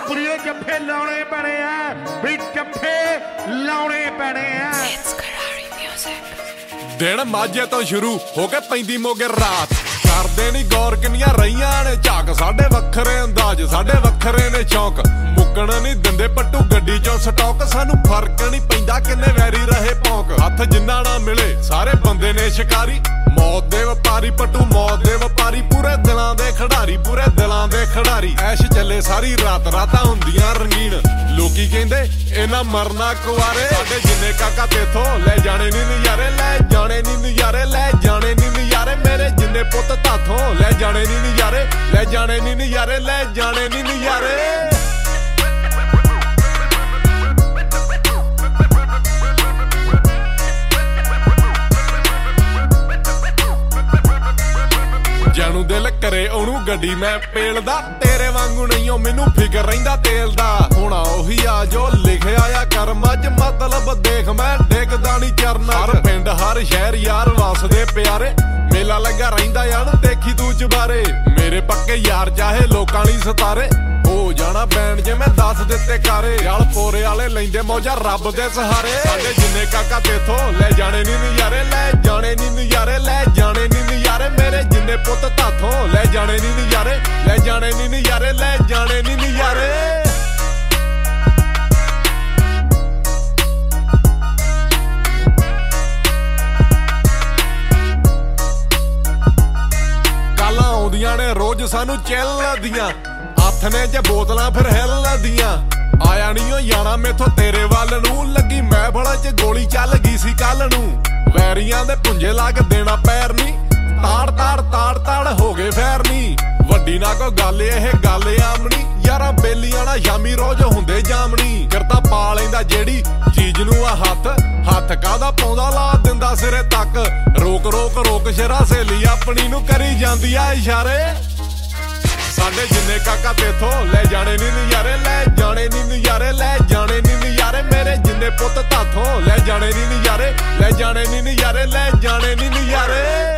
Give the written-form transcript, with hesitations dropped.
बुढ़िए जफ्फे लाने पड़े हैं भी जफ्फे लाने पड़े हैं। दिन माझे तो शुरू हो के पैंदी मोगे रात करदे नी गौर किन्नियां रहियां ने झाक साडे वखरे अंदाज साडे वखरे ने शौक मुक्कण नहीं दिंदे पट्टू गड्डी चों स्टॉक सानू फर्क नहीं पैंदा किन्ने वैरी रहे भौंक हत्थ जिन्ना ना मिले सारे बंदे ने शिकारी मौत दे वपारी पट्टू मौत दे वपारी पूरे दिलां दे खिडारी पूरे दिलां दे खिडारी ऐश चले सारी रात रातां हुंदियां रंगीन लोकी कहंदे इन्हां मरना कुआरे साडे जिन्ने काका तेथों ले जाने नी नज़ारे ले जाने नी नज़ारे ले जाने नी नज़ारे मेरे जिन्ने पुत्त ताथों ले जाने नी नज़ारे ले जाने नी नज़ारे ले जाने नी नज़ारे। जानू दिल करे ओनू गड्डी मैं पेलदा तेरे वांगू नहीं हो मैनू फिकर रहिंदा तेल दा होना ओही आ जो लिखिया आ कर्म अज मतलब देख मैं डिगदा नहीं चरना हर पिंड हर शहर यार वसदे प्यारे मेला लगा रहिंदा यार देखी तू चबारे मेरे पक्के यार चाहे लोकां नी सतारे हो जाना बैन जे मैं दस दिते कारे याल पोरे वाले लैंदे मौजा रब दे सहारे साडे जिन्ने काका तेथों ले जाने नी नज़ारे ले जाने नी नज़ारे ले जाने नी नज़ारे मेरे जिन्ने पुत्त ताथों ले जाने नी नज़ारे ले जाने नी नज़ारे ले जाने नी नज़ारे। गालां आउंदियां ने रोज सानू चिल्लदियां हथ ने जे बोतलां फिर हिलदियां आया नहीं हो जाना मेथों तेरे वाल नूं लगी महफल च गोली चल गई सी कल नूं वैरियां दे पुंजे ला के देना पैर नी ताड़ ताड़ ताड़ ताड़ हो गए फैर नी वड्डी ना कोई गल एह गल आमनी यारां बेलियां ना शामी रोज हुंदे जामनी करता पा लैंदा जेड़ी चीज नूं आ हथ कादा पाउंदा ला दिंदा सिरे तक रोक रोक रोक शरा सहेली अपनी नूं करी जांदी आ इशारे साडे जिन्ने काका तेथों ले जाने नी नज़ारे ले जाने नी नज़ारे ले जाने नी नज़ारे मेरे जिन्ने पुत्त ताथों ले जाने नी नज़ारे ले जाने नी नज़ारे ले जाने नी नज़ारे।